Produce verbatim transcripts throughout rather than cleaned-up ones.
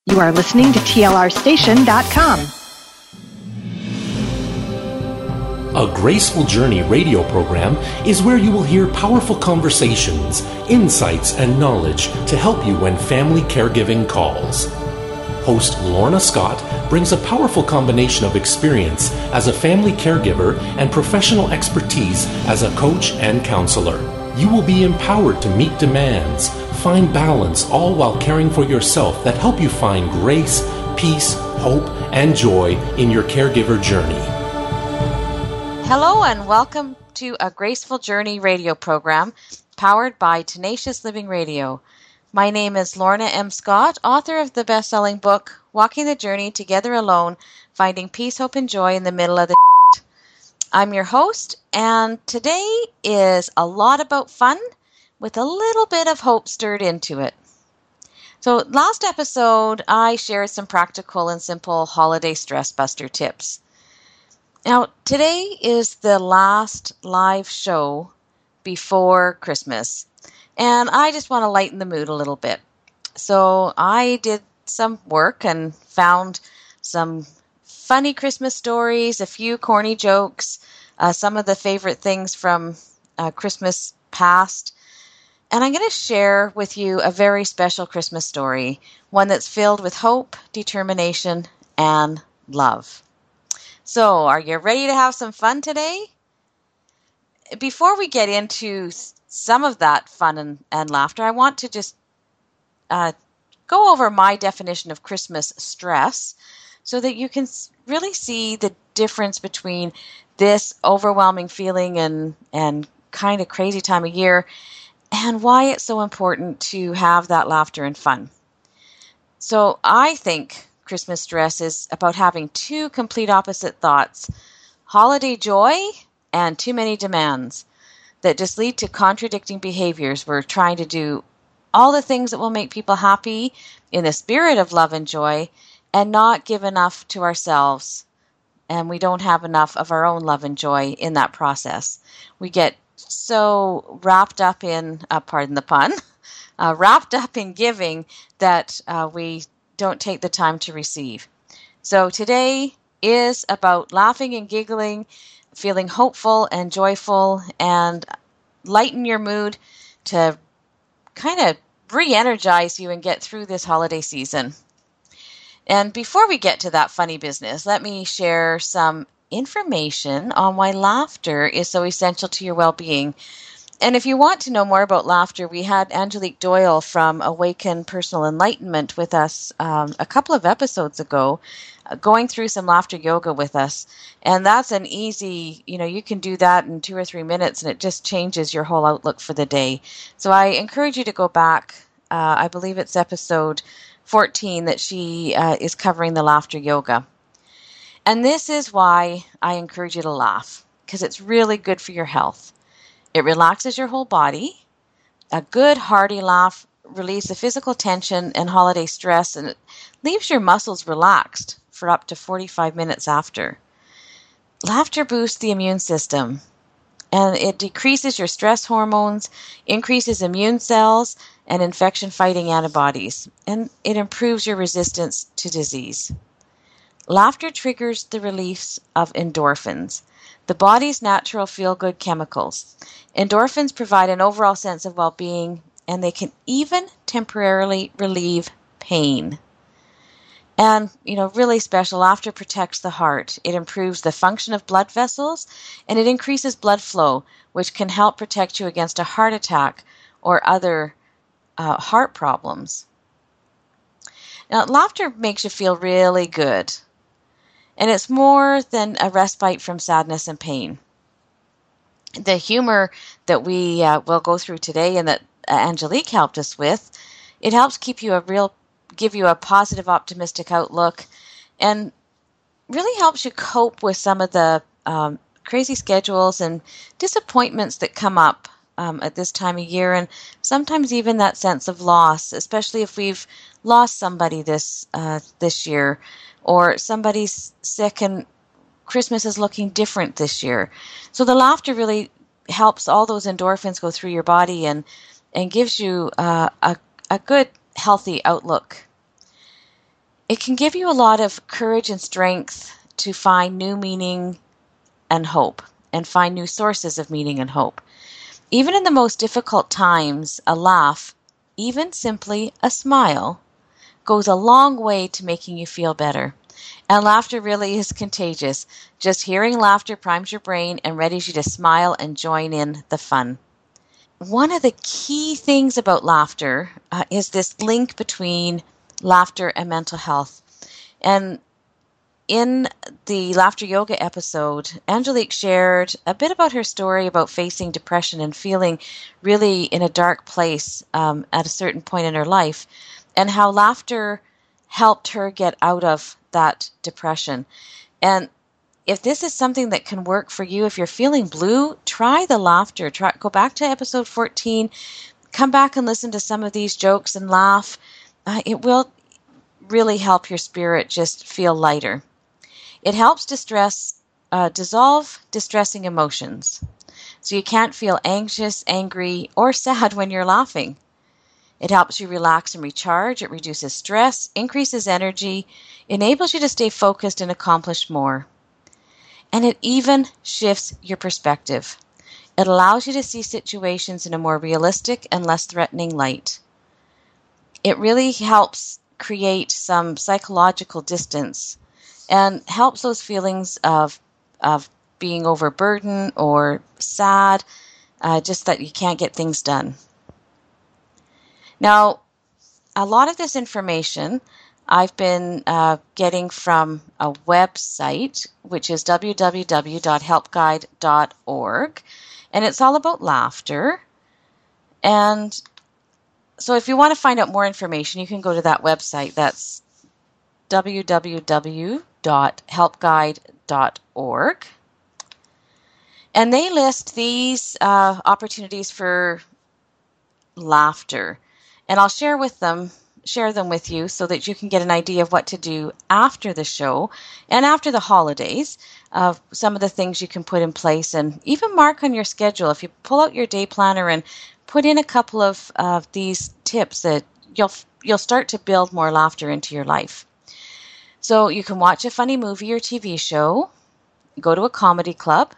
You are listening to T L R station dot com. A Graceful Journey radio program is where you will hear powerful conversations, insights, and knowledge to help you when family caregiving calls. Host Lorna Scott brings a powerful combination of experience as a family caregiver and professional expertise as a coach and counselor. You will be empowered to meet demands, find balance, all while caring for yourself that help you find grace, peace, hope, and joy in your caregiver journey. Hello and welcome to A Graceful Journey radio program powered by Tenacious Living Radio. My name is Lorna M. Scott, author of the best-selling book, Walking the Journey Together Alone, Finding Peace, Hope, and Joy in the Middle of the Shit. I'm your host, and today is a lot about fun with a little bit of hope stirred into it. So last episode, I shared some practical and simple holiday stress buster tips. Now, today is the last live show before Christmas, and I just want to lighten the mood a little bit. So I did some work and found some funny Christmas stories, a few corny jokes, uh, some of the favorite things from uh, Christmas past, and I'm going to share with you a very special Christmas story, one that's filled with hope, determination, and love. So, are you ready to have some fun today? Before we get into some of that fun and, and laughter, I want to just uh, go over my definition of Christmas stress so that you can really see the difference between this overwhelming feeling and, and kind of crazy time of year and why it's so important to have that laughter and fun. So, I think Christmas stress is about having two complete opposite thoughts, holiday joy and too many demands that just lead to contradicting behaviors. We're trying to do all the things that will make people happy in the spirit of love and joy and not give enough to ourselves. And we don't have enough of our own love and joy in that process. We get so wrapped up in, uh, pardon the pun, uh, wrapped up in giving that uh, we don't take the time to receive. So today is about laughing and giggling, feeling hopeful and joyful, and lighten your mood to kind of re-energize you and get through this holiday season. And before we get to that funny business, let me share some information on why laughter is so essential to your well-being. And if you want to know more about laughter, we had Angelique Doyle from Awaken Personal Enlightenment with us um, a couple of episodes ago, uh, going through some laughter yoga with us. And that's an easy, you know, you can do that in two or three minutes and it just changes your whole outlook for the day. So I encourage you to go back. Uh, I believe it's episode fourteen that she uh, is covering the laughter yoga. And this is why I encourage you to laugh, because it's really good for your health. It relaxes your whole body. A good hearty laugh relieves the physical tension and holiday stress, and it leaves your muscles relaxed for up to forty-five minutes after. Laughter boosts the immune system, and it decreases your stress hormones, increases immune cells, and infection-fighting antibodies, and it improves your resistance to disease. Laughter triggers the release of endorphins, the body's natural feel-good chemicals. Endorphins provide an overall sense of well-being, and they can even temporarily relieve pain. And, you know, really special, laughter protects the heart. It improves the function of blood vessels, and it increases blood flow, which can help protect you against a heart attack or other uh, heart problems. Now, laughter makes you feel really good. And it's more than a respite from sadness and pain. The humor that we uh, will go through today and that uh, Angelique helped us with, it helps keep you a real, give you a positive, optimistic outlook, and really helps you cope with some of the um, crazy schedules and disappointments that come up um, at this time of year, and sometimes even that sense of loss, especially if we've lost somebody this uh, this year. Or somebody's sick and Christmas is looking different this year. So the laughter really helps all those endorphins go through your body and, and gives you uh, a, a good, healthy outlook. it can give you a lot of courage and strength to find new meaning and hope, and find new sources of meaning and hope. Even in the most difficult times, a laugh, even simply a smile, goes a long way to making you feel better. And laughter really is contagious. Just hearing laughter primes your brain and readies you to smile and join in the fun. One of the key things about laughter uh, is this link between laughter and mental health. And in the Laughter Yoga episode, Angelique shared a bit about her story about facing depression and feeling really in a dark place um, at a certain point in her life, and how laughter helped her get out of that depression. And if this is something that can work for you, if you're feeling blue, try the laughter. Try, go back to episode fourteen, come back and listen to some of these jokes and laugh. Uh, it will really help your spirit just feel lighter. It helps distress, uh, dissolve distressing emotions. So you can't feel anxious, angry, or sad when you're laughing. It helps you relax and recharge. It reduces stress, increases energy, enables you to stay focused and accomplish more. And it even shifts your perspective. It allows you to see situations in a more realistic and less threatening light. It really helps create some psychological distance and helps those feelings of of being overburdened or sad, uh, just that you can't get things done. Now, a lot of this information I've been uh, getting from a website, which is w w w dot help guide dot org, and it's all about laughter. And so if you want to find out more information, you can go to that website. That's w w w dot help guide dot org. And they list these uh, opportunities for laughter. And I'll share with them, share them with you so that you can get an idea of what to do after the show and after the holidays, of uh, some of the things you can put in place, and even mark on your schedule. If you pull out your day planner and put in a couple of uh, these tips, that you'll you'll start to build more laughter into your life. So you can watch a funny movie or T V show, go to a comedy club,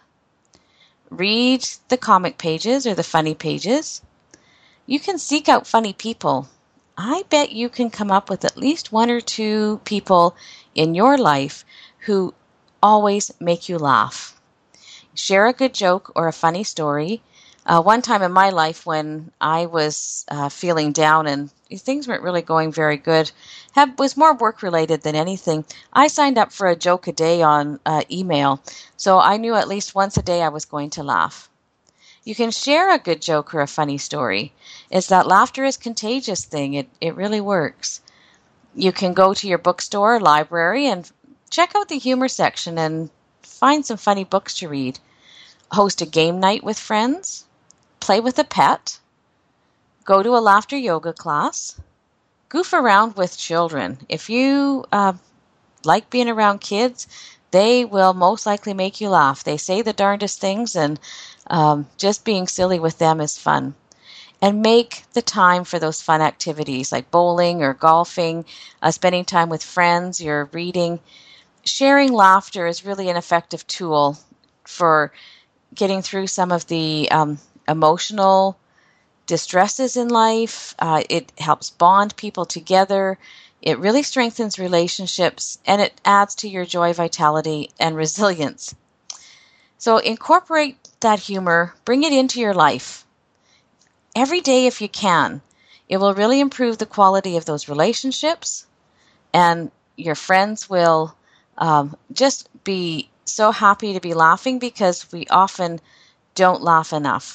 read the comic pages or the funny pages. You can seek out funny people. I bet you can come up with at least one or two people in your life who always make you laugh. Share a good joke or a funny story. Uh, one time in my life when I was uh, feeling down and things weren't really going very good, have, was more work-related than anything, I signed up for a joke a day on uh, email. So I knew at least once a day I was going to laugh. You can share a good joke or a funny story. It's that laughter is contagious thing. It, it really works. You can go to your bookstore or library and check out the humor section and find some funny books to read. Host a game night with friends. Play with a pet. Go to a laughter yoga class. Goof around with children. If you uh, like being around kids, they will most likely make you laugh. They say the darndest things, and um, just being silly with them is fun. And make the time for those fun activities like bowling or golfing, uh, spending time with friends, your reading. Sharing laughter is really an effective tool for getting through some of the um, emotional distresses in life. Uh, it helps bond people together. It really strengthens relationships, and it adds to your joy, vitality, and resilience. So incorporate that humor, bring it into your life. Every day if you can. It will really improve the quality of those relationships, and your friends will um, just be so happy to be laughing, because we often don't laugh enough.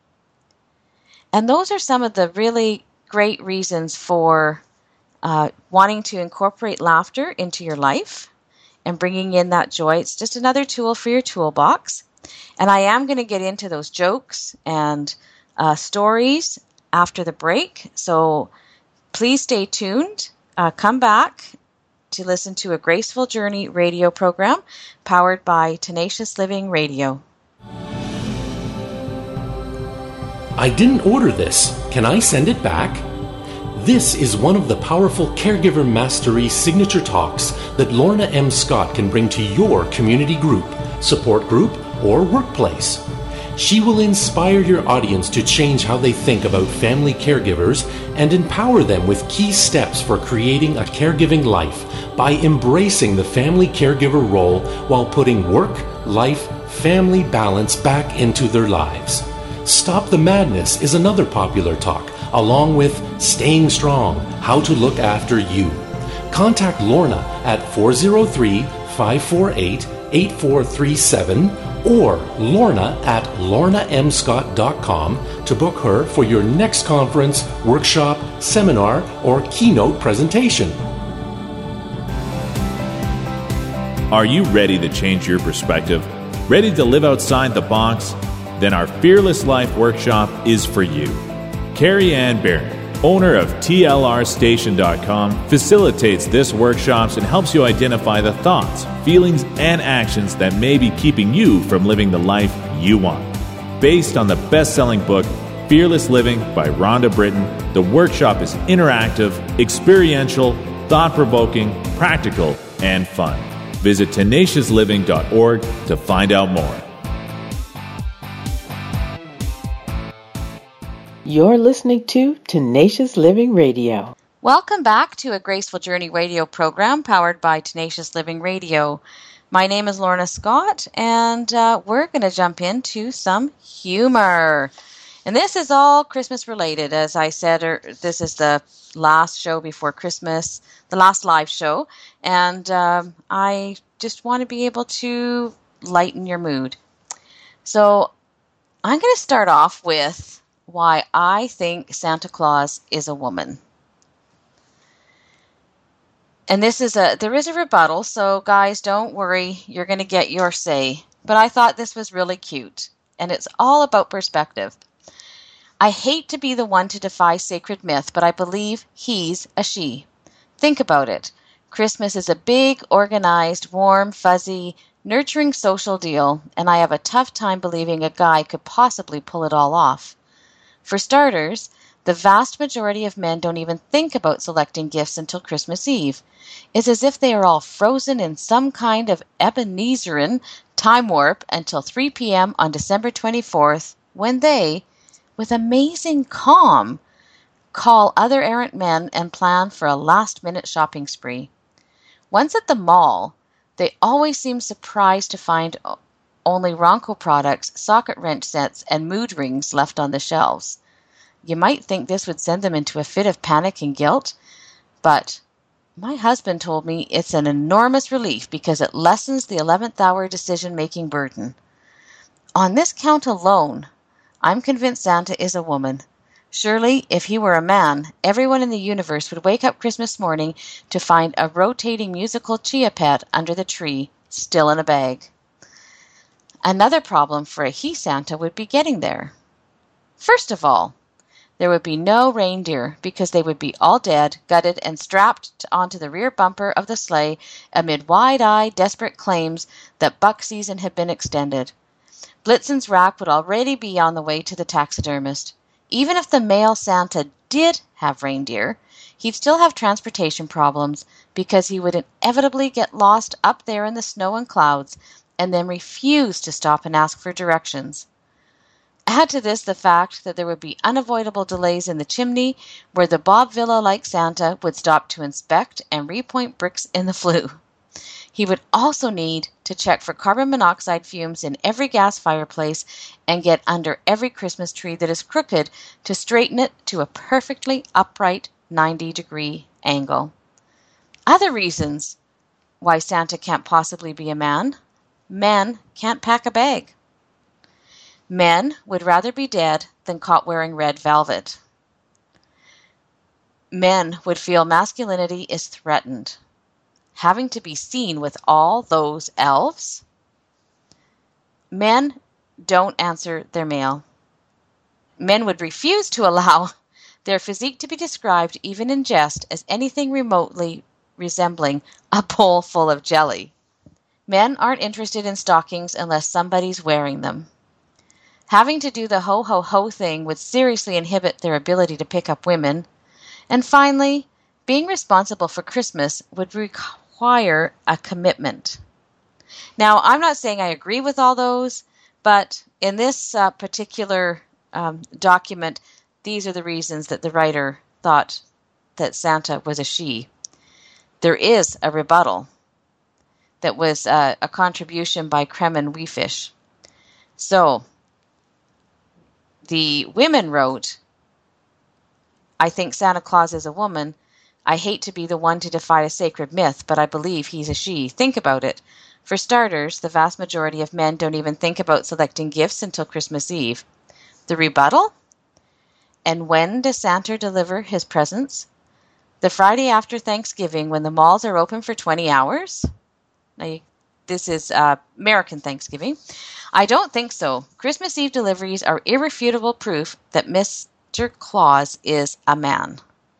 And those are some of the really great reasons for uh, wanting to incorporate laughter into your life and bringing in that joy. It's just another tool for your toolbox. And I am going to get into those jokes and uh, stories after the break. So please stay tuned. Uh, come back to listen to a Graceful Journey radio program powered by Tenacious Living Radio. I didn't order this. Can I send it back? This is one of the powerful Caregiver Mastery signature talks that Lorna M. Scott can bring to your community group, support group, or workplace. She will inspire your audience to change how they think about family caregivers and empower them with key steps for creating a caregiving life by embracing the family caregiver role while putting work, life, family balance back into their lives. Stop the Madness is another popular talk, along with Staying Strong, How to Look After You. Contact Lorna at four oh three, five four eight, eight four three seven or Lorna at lorna m scott dot com to book her for your next conference, workshop, seminar, or keynote presentation. Are you ready to change your perspective? Ready to live outside the box? Then our Fearless Life Workshop is for you. Carrie Ann Barron, owner of T L R station dot com, facilitates this workshops and helps you identify the thoughts, feelings, and actions that may be keeping you from living the life you want. Based on the best-selling book, Fearless Living by Rhonda Britton, the workshop is interactive, experiential, thought-provoking, practical, and fun. Visit tenacious living dot org to find out more. You're listening to Tenacious Living Radio. Welcome back to a Graceful Journey radio program powered by Tenacious Living Radio. My name is Lorna Scott, and uh, we're going to jump into some humor. And this is all Christmas related. As I said, er, this is the last show before Christmas, the last live show, and um, I just want to be able to lighten your mood. So I'm going to start off with why I think Santa Claus is a woman. And this is a there is a rebuttal, so guys, don't worry, you're going to get your say. But I thought this was really cute, and it's all about perspective. I hate to be the one to defy sacred myth, but I believe he's a she. Think about it. Christmas is a big, organized, warm, fuzzy, nurturing social deal, and I have a tough time believing a guy could possibly pull it all off. For starters, the vast majority of men don't even think about selecting gifts until Christmas Eve. It's as if they are all frozen in some kind of Ebenezeran time warp until three p.m. on December twenty-fourth, when they, with amazing calm, call other errant men and plan for a last-minute shopping spree. Once at the mall, they always seem surprised to find only Ronco products, socket wrench sets, and mood rings left on the shelves. You might think this would send them into a fit of panic and guilt, but my husband told me it's an enormous relief because it lessens the eleventh hour decision-making burden. On this count alone, I'm convinced Santa is a woman. Surely, if he were a man, everyone in the universe would wake up Christmas morning to find a rotating musical chia pet under the tree, still in a bag. Another problem for a he-Santa would be getting there. First of all, there would be no reindeer because they would be all dead, gutted, and strapped onto the rear bumper of the sleigh amid wide-eyed, desperate claims that buck season had been extended. Blitzen's rack would already be on the way to the taxidermist. Even if the male Santa did have reindeer, he'd still have transportation problems because he would inevitably get lost up there in the snow and clouds and then refuse to stop and ask for directions. Add to this the fact that there would be unavoidable delays in the chimney where the Bob Villa-like Santa would stop to inspect and repoint bricks in the flue. He would also need to check for carbon monoxide fumes in every gas fireplace and get under every Christmas tree that is crooked to straighten it to a perfectly upright ninety-degree angle. Other reasons why Santa can't possibly be a man. Men can't pack a bag. Men would rather be dead than caught wearing red velvet. Men would feel masculinity is threatened. Having to be seen with all those elves? Men don't answer their mail. Men would refuse to allow their physique to be described, even in jest, as anything remotely resembling a bowl full of jelly. Men aren't interested in stockings unless somebody's wearing them. Having to do the ho-ho-ho thing would seriously inhibit their ability to pick up women, And finally, being responsible for Christmas would require a commitment. Now, I'm not saying I agree with all those, but in this uh, particular um, document, these are the reasons that the writer thought that Santa was a she. There is a rebuttal that was uh, a contribution by Kremen Weefish. So, the women wrote, I think Santa Claus is a woman. I hate to be the one to defy a sacred myth, but I believe he's a she. Think about it. For starters, the vast majority of men don't even think about selecting gifts until Christmas Eve. The rebuttal? And when does Santa deliver his presents? The Friday after Thanksgiving when the malls are open for twenty hours? Now, you, this is uh, American Thanksgiving. I don't think so. Christmas Eve deliveries are irrefutable proof that Mister Claus is a man.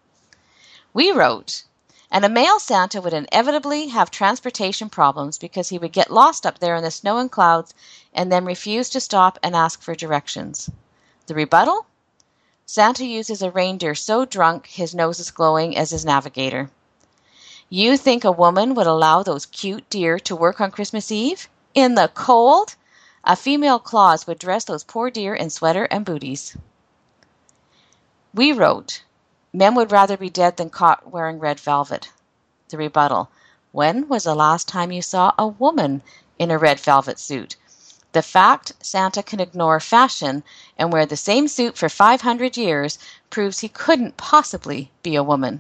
We wrote, and a male Santa would inevitably have transportation problems because he would get lost up there in the snow and clouds and then refuse to stop and ask for directions. The rebuttal? Santa uses a reindeer so drunk his nose is glowing as his navigator. You think a woman would allow those cute deer to work on Christmas Eve? In the cold? A female Claus would dress those poor deer in sweater and booties. We wrote, men would rather be dead than caught wearing red velvet. The rebuttal, when was the last time you saw a woman in a red velvet suit? The fact Santa can ignore fashion and wear the same suit for five hundred years proves he couldn't possibly be a woman.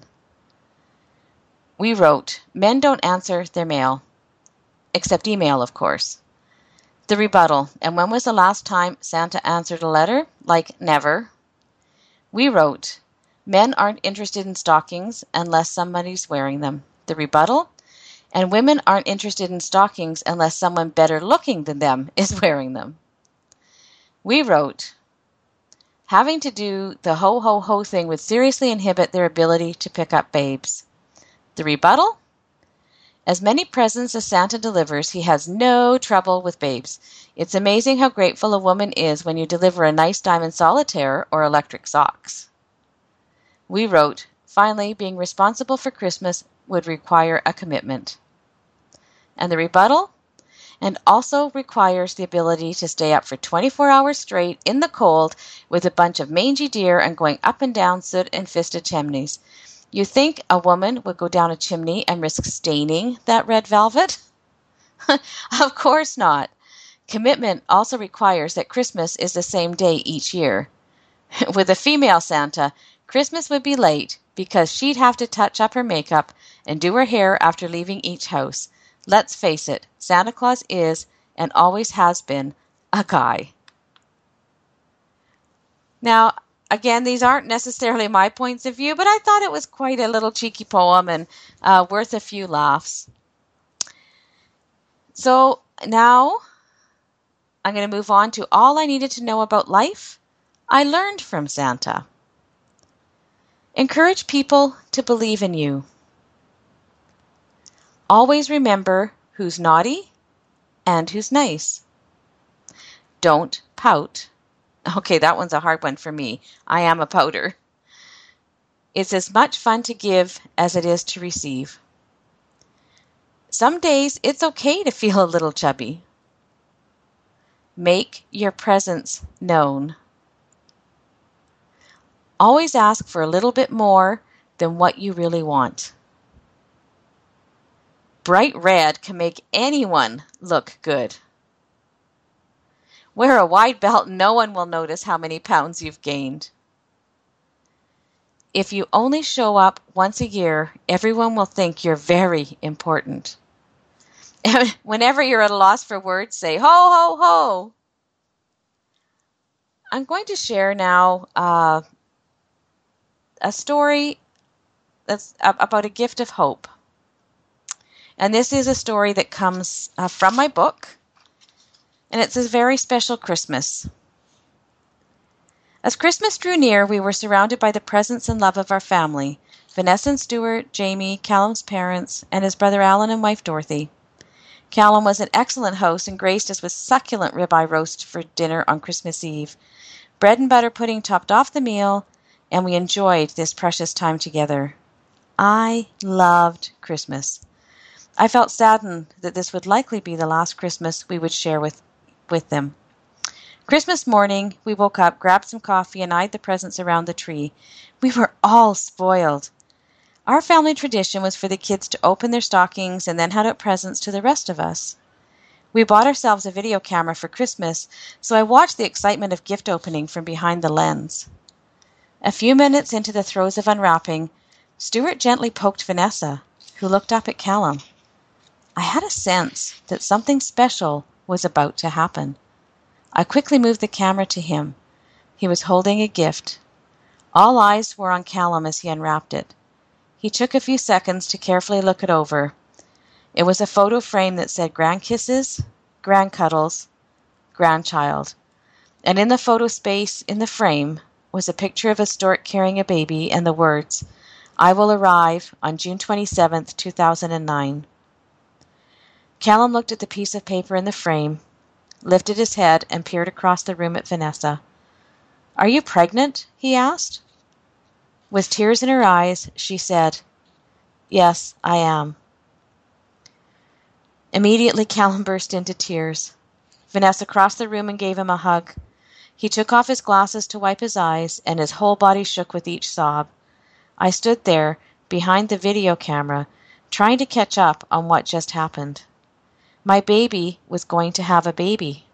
We wrote, men don't answer their mail, except email, of course. The rebuttal, and when was the last time Santa answered a letter? Like never. We wrote, men aren't interested in stockings unless somebody's wearing them. The rebuttal, and women aren't interested in stockings unless someone better looking than them is wearing them. We wrote, having to do the ho-ho-ho thing would seriously inhibit their ability to pick up babes. The rebuttal, as many presents as Santa delivers, he has no trouble with babes. It's amazing how grateful a woman is when you deliver a nice diamond solitaire or electric socks. We wrote, finally, being responsible for Christmas would require a commitment. And the rebuttal? And also requires the ability to stay up for twenty-four hours straight in the cold with a bunch of mangy deer and going up and down soot-infested chimneys. You think a woman would go down a chimney and risk staining that red velvet? Of course not. Commitment also requires that Christmas is the same day each year. With a female Santa, Christmas would be late because she'd have to touch up her makeup and do her hair after leaving each house. Let's face it, Santa Claus is, and always has been, a guy. Now, again, these aren't necessarily my points of view, but I thought it was quite a little cheeky poem and uh, worth a few laughs. So now I'm going to move on to all I needed to know about life I learned from Santa. Encourage people to believe in you. Always remember who's naughty and who's nice. Don't pout. Okay, that one's a hard one for me. I am a pouter. It's as much fun to give as it is to receive. Some days it's okay to feel a little chubby. Make your presence known. Always ask for a little bit more than what you really want. Bright red can make anyone look good. Wear a wide belt, no one will notice how many pounds you've gained. If you only show up once a year, everyone will think you're very important. Whenever you're at a loss for words, say, ho, ho, ho. I'm going to share now uh, a story that's about a gift of hope. And this is a story that comes uh, from my book, and it's a very special Christmas. As Christmas drew near, we were surrounded by the presence and love of our family, Vanessa and Stuart, Jamie, Callum's parents, and his brother Alan and wife Dorothy. Callum was an excellent host and graced us with succulent ribeye roast for dinner on Christmas Eve. Bread and butter pudding topped off the meal, and we enjoyed this precious time together. I loved Christmas. I felt saddened that this would likely be the last Christmas we would share with, with them. Christmas morning, we woke up, grabbed some coffee, and eyed the presents around the tree. We were all spoiled. Our family tradition was for the kids to open their stockings and then hand out presents to the rest of us. We bought ourselves a video camera for Christmas, so I watched the excitement of gift opening from behind the lens. A few minutes into the throes of unwrapping, Stuart gently poked Vanessa, who looked up at Callum. I had a sense that something special was about to happen. I quickly moved the camera to him. He was holding a gift. All eyes were on Callum as he unwrapped it. He took a few seconds to carefully look it over. It was a photo frame that said grand kisses, grand cuddles, grandchild. And in the photo space in the frame was a picture of a stork carrying a baby and the words, I will arrive on June twenty-seventh, two thousand nine. Callum looked at the piece of paper in the frame, lifted his head, and peered across the room at Vanessa. Are you pregnant? He asked. With tears in her eyes, she said, Yes, I am. Immediately, Callum burst into tears. Vanessa crossed the room and gave him a hug. He took off his glasses to wipe his eyes, and his whole body shook with each sob. I stood there, behind the video camera, trying to catch up on what just happened. My baby was going to have a baby.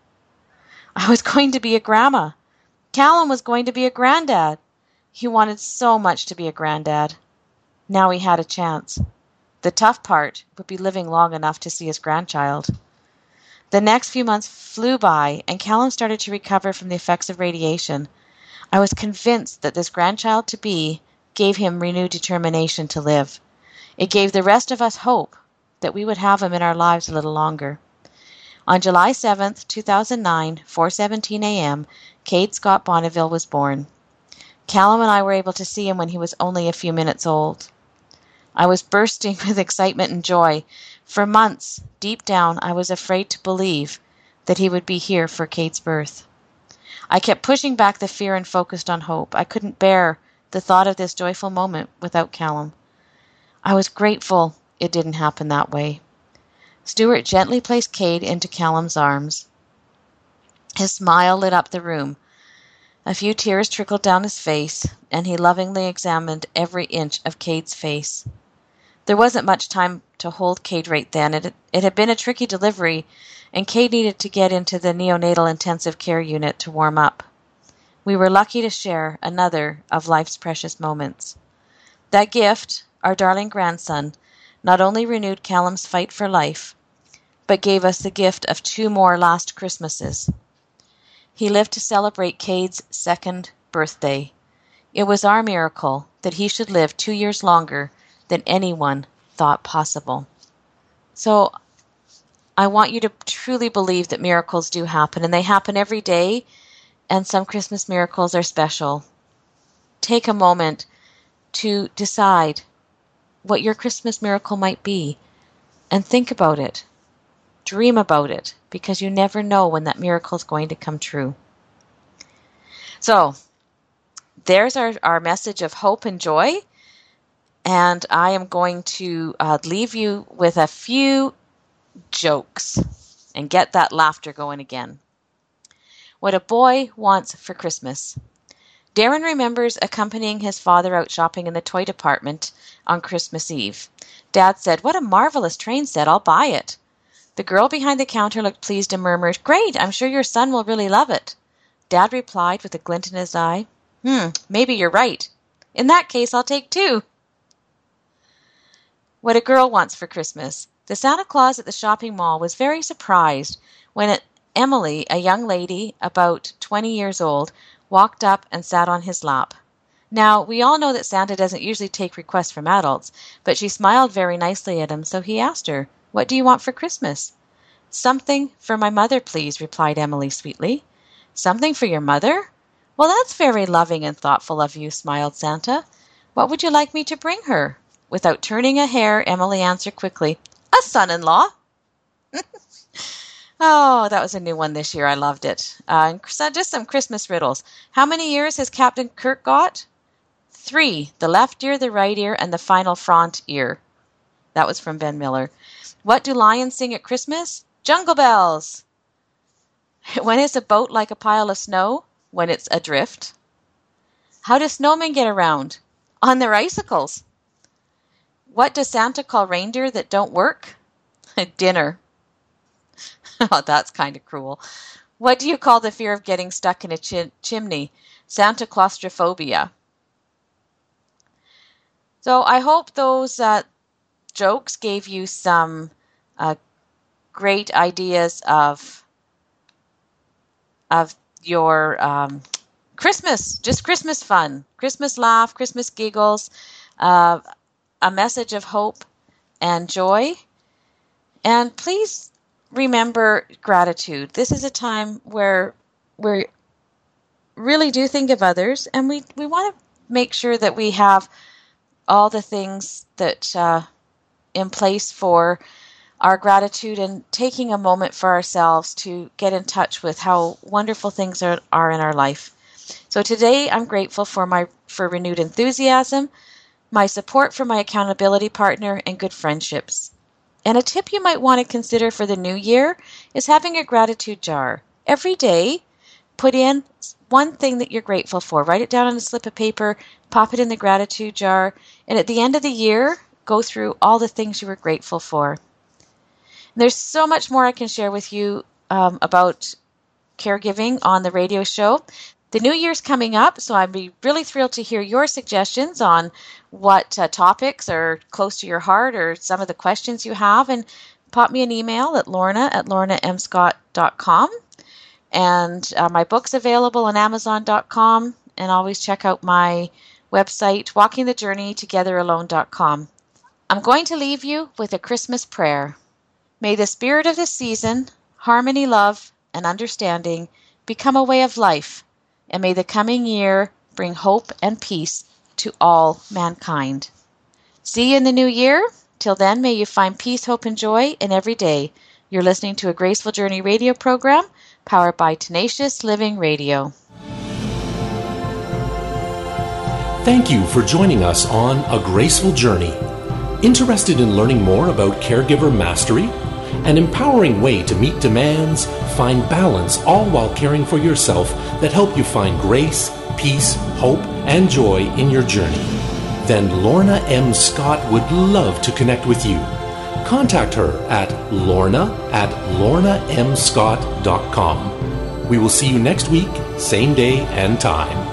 I was going to be a grandma. Callum was going to be a granddad. He wanted so much to be a granddad. Now he had a chance. The tough part would be living long enough to see his grandchild. The next few months flew by, and Callum started to recover from the effects of radiation. I was convinced that this grandchild-to-be gave him renewed determination to live. It gave the rest of us hope that we would have him in our lives a little longer. On July seventh, two thousand nine, four seventeen a.m., Cade Scott Bonneville was born. Callum and I were able to see him when he was only a few minutes old. I was bursting with excitement and joy. For months, deep down, I was afraid to believe that he would be here for Cade's birth. I kept pushing back the fear and focused on hope. I couldn't bear the thought of this joyful moment without Callum. I was grateful it didn't happen that way. Stuart gently placed Cade into Callum's arms. His smile lit up the room. A few tears trickled down his face, and he lovingly examined every inch of Cade's face. There wasn't much time to hold Cade right then. It, it had been a tricky delivery, and Cade needed to get into the neonatal intensive care unit to warm up. We were lucky to share another of life's precious moments. That gift, our darling grandson, not only renewed Callum's fight for life, but gave us the gift of two more last Christmases. He lived to celebrate Cade's second birthday. It was our miracle that he should live two years longer than anyone thought possible. So I want you to truly believe that miracles do happen, and they happen every day, and some Christmas miracles are special. Take a moment to decide what your Christmas miracle might be, and think about it. Dream about it, because you never know when that miracle is going to come true. So, there's our, our message of hope and joy, and I am going to uh, leave you with a few jokes and get that laughter going again. What a boy wants for Christmas. Darren remembers accompanying his father out shopping in the toy department on Christmas Eve. Dad said, "What a marvelous train set, I'll buy it." The girl behind the counter looked pleased and murmured, "Great, I'm sure your son will really love it." Dad replied with a glint in his eye, Hmm, maybe you're right. In that case, I'll take two." What a girl wants for Christmas. The Santa Claus at the shopping mall was very surprised when it, Emily, a young lady about twenty years old, walked up and sat on his lap. Now, we all know that Santa doesn't usually take requests from adults, but she smiled very nicely at him, so he asked her, "What do you want for Christmas?" "Something for my mother, please," replied Emily sweetly. "Something for your mother? Well, that's very loving and thoughtful of you," smiled Santa. "What would you like me to bring her?" Without turning a hair, Emily answered quickly, "A son-in-law." Oh, that was a new one this year. I loved it. Uh, and so just some Christmas riddles. How many years has Captain Kirk got? Three, the left ear, the right ear, and the final front ear. That was from Ben Miller. What do lions sing at Christmas? Jungle bells. When is a boat like a pile of snow? When it's adrift. How do snowmen get around? On their icicles. What does Santa call reindeer that don't work? Dinner. Oh, that's kind of cruel. What do you call the fear of getting stuck in a ch- chimney? Santa claustrophobia. So I hope those uh, jokes gave you some uh, great ideas of of your um, Christmas, just Christmas fun, Christmas laugh, Christmas giggles, uh, a message of hope and joy. And please remember gratitude. This is a time where we really do think of others, and we, we want to make sure that we have all the things that uh, in place for our gratitude, and taking a moment for ourselves to get in touch with how wonderful things are, are in our life. So today I'm grateful for my for renewed enthusiasm, my support from my accountability partner, and good friendships. And a tip you might want to consider for the new year is having a gratitude jar. Every day, put in one thing that you're grateful for. Write it down on a slip of paper, pop it in the gratitude jar, and at the end of the year, go through all the things you were grateful for. And there's so much more I can share with you um, about caregiving on the radio show. The new year's coming up, so I'd be really thrilled to hear your suggestions on what uh, topics are close to your heart, or some of the questions you have, and pop me an email at lorna at lorna m scott dot com. And uh, my book's available on amazon dot com, and always check out my website, walking the journey together alone dot com. I'm going to leave you with a Christmas prayer. May the spirit of the season, harmony, love, and understanding become a way of life, and may the coming year bring hope and peace to all mankind. See you in the new year. Till then, may you find peace, hope, and joy in every day. You're listening to a Graceful Journey radio program powered by Tenacious Living Radio. Thank you for joining us on A Graceful Journey. Interested in learning more about caregiver mastery? An empowering way to meet demands, find balance, all while caring for yourself, that help you find grace, peace, hope, and joy in your journey? Then Lorna M. Scott would love to connect with you. Contact her at lorna at lorna m scott dot com. We will see you next week, same day and time.